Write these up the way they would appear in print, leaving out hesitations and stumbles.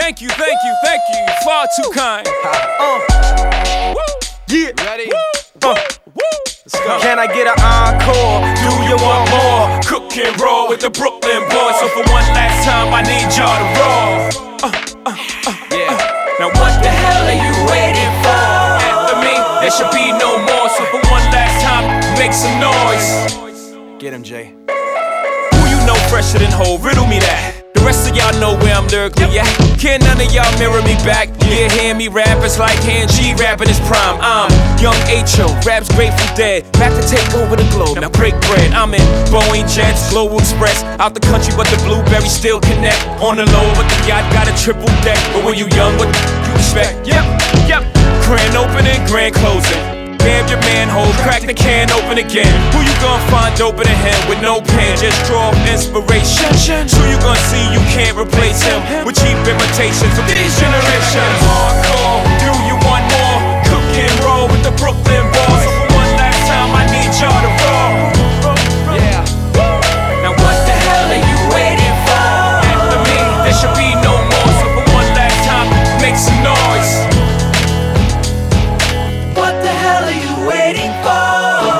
Thank you, far too kind. Yeah. Ready? Let's go. Can I get an encore? Do you want more? Cook and roll with the Brooklyn boys. So for one last time, I need y'all to roll. Yeah. Now what the hell are you waiting for? After me, there should be no more. So for one last time, make some noise. Get him, Jay. Who you know fresher than Hov? Riddle me that. The rest of y'all know where I'm lyrically at. Can none of y'all mirror me back? Yeah, hear me rap, it's like Han G rapping his prime. I'm Young H.O., raps Grateful Dead. Back to take over the globe, now break bread. I'm in Boeing Jets, Global Express. Out the country, but the blueberries still connect. On the low, but the yacht got a triple deck. But when you young, what you expect? Yep. Grand opening, grand closing. Damn your manhole, crack the can open again. Who you gonna find open a him with no pen? Just draw inspiration. Who you gonna see you can't replace him with cheap imitations of these generations? Hardcore, do you want more? Cook and roll with the Brooklyn boys. So for one last time, I need y'all to roll. Yeah. Now what the hell are you waiting for? After me, there should be no more. So for one last time, make some noise. Waiting for.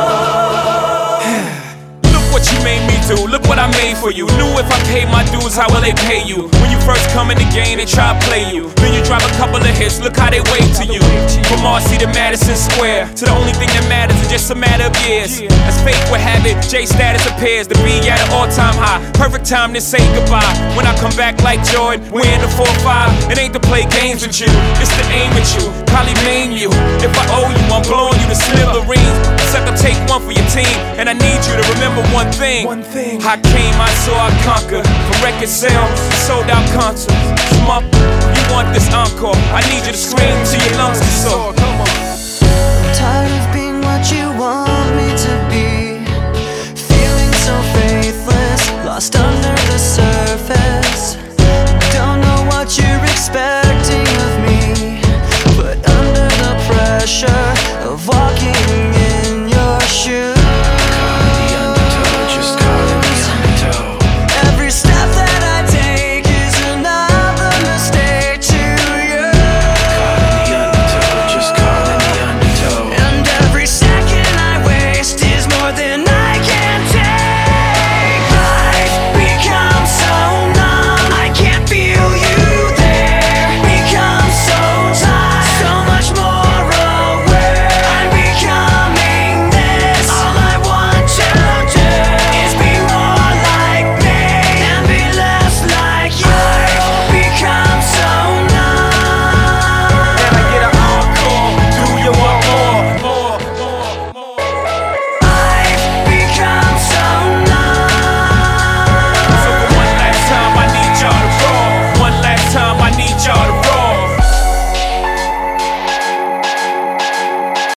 Look what you made me do, look what I made for you. Knew if I paid my dues, how will they pay you? When you first come in the game, they try to play you. Then you drop a couple of hits, look how they wave to you. From Marcy to Madison Square, to the only thing that matters is just a matter of years. As fate would have it, J status appears to be at an all-time high. Perfect time to say goodbye. When I come back like Jordan, we're in the 4-5. It ain't to play games with you, it's to aim at you. Probably maim you. If I owe you, I'm blowing you to smithereens. Except I'll take one for your team, and I need you to remember one thing. I came, I saw, I conquered. From record sales, sold out concerts. Smup, you want this encore? I need you to scream till your lungs get sore. Come on. I'm tired of being what you want me to be. Feeling so faithless, lost under